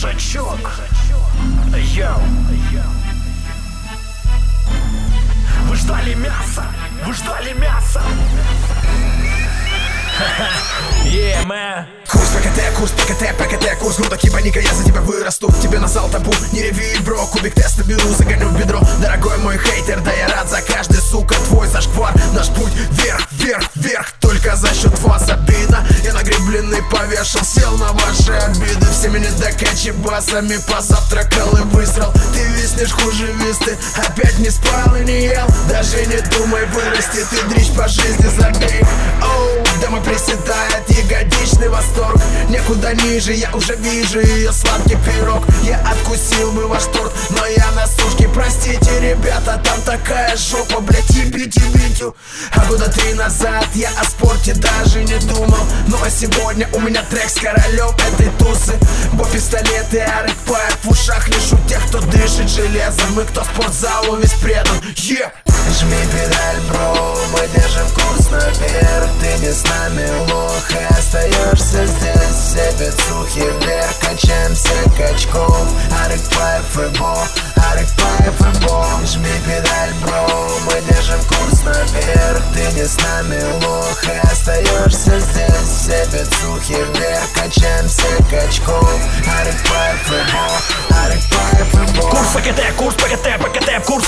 свежачок. Йоу. Вы ждали мяса? Вы ждали мяса? Yeah, man. Курс ПКТ, курс грудок, ебаника, я за тебя вырасту. Тебе на зал табу, не реви, бро. Кубик теста беру, загоню в бедро. Дорогой мой хейтер, да я рад за каждый, сука, твой зашквар. Наш путь вверх, вверх, вверх, только за счет вас обидно. Я на гребленный повешал, сел на ваши обиды. Всеми недокачебасами позавтракал и высрал. Ты виснешь хуже висты, опять не спал и не ел. Даже не думай вырасти, ты дрищ по жизни забей. Оу, дома приседает ягодичный восторг. Некуда ниже, я уже вижу ее сладкий пирог. Я откусил бы ваш торт, но я на сушке. Простите, ребята, там такая жопа, блять, ебите битю. А года 3 назад я о спорте даже не думал. Ну а сегодня у меня трек с королем этой тусы. Бо пистолеты, арик паек в ушах лишь у тех, кто дышит железом. И кто спортзалу весь предан. Жми педаль, бро, мы держим курс наверх. Ты не с нами лох, и остаешься здесь. Все бицухи вверх, качаемся качков. Арик паев и бо, арик паев и бо. Жми педаль, бро, мы держим курс наверх. Ты не с нами лох, и остаешься здесь. Все бицухи вверх, качаемся качков. Арик паев и бо, арик паев и бо. Курс ПКТ, курс.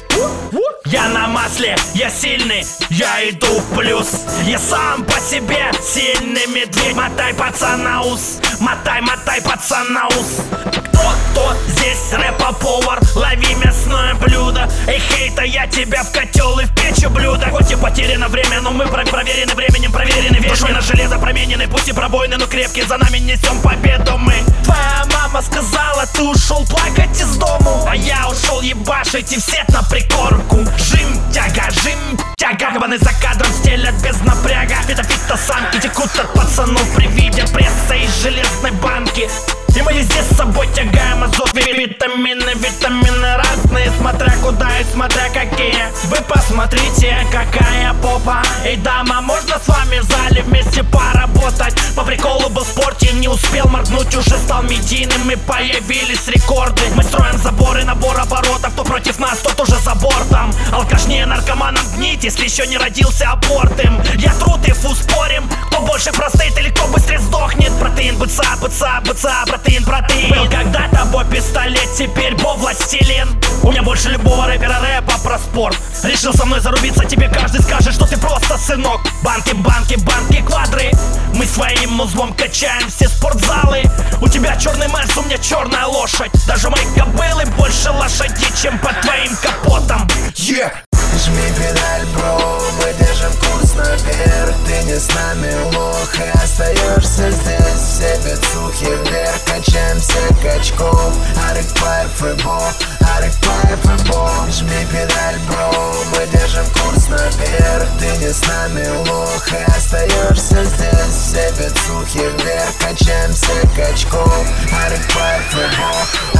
Я на масле, я сильный, я иду в плюс. Я сам по себе сильный медведь. Мотай, пацан, на ус, мотай, пацан, на ус. Кто здесь рэпа-повар? Лови мясное блюдо. Эй, хейта, я тебя в котел и в печь блюдо. Хоть и потеряно время, но мы проверены временем, проверены вещи. На железо променены, пусть и пробойны, но крепкие. За нами несем победу мы. Твоя мама сказала, ты ушел плакать из дому, а я ушел ебашить и всех на прикормку. Жим, тяга, кабаны за кадром стелят без напряга. Фито-самки текут от пацанов при виде пресса из железной банки. И мы везде с собой тягаем азот. Витамины разные, смотря куда и смотря какие. Вы посмотрите, какая попа. Эй, дама, можно с вами в зале вместе поработать? По приколу был в спорте, не успел моргнуть, уже стал медийным и появились рекорды. Мы строим заборы, набор оборотов. Кто против нас, тот уже за бортом. Алкашнее наркоманам гнить, если еще не родился абортом. Я труд и фу спорим, кто больше простит или кто быстрее сдохнет. Протеин, быца, протеин. Был когда-то бо пистолет, теперь бо властелин. У меня больше любого рэпера рэпа про спорт. Решил со мной зарубиться, тебе каждый скажет, что ты просто сынок. Банки, квадры. Мы своим узлом качаем все спортзалы. У тебя черный мальс, у меня черная лошадь. Даже мои кобылы больше лошади, чем под твоим капотом. Жми педаль, бро, мы держим курс наверх. Ты не с нами лох, и остаешься здесь. Все бицухи вверх, качаемся качков. Арик паев и бо, арик паев и бо. Жми педаль, бро, мы держим курс наверх. Ты не с нами лох, и остаешься здесь. Все бицухи вверх, качаемся качков. Арик паев и бо,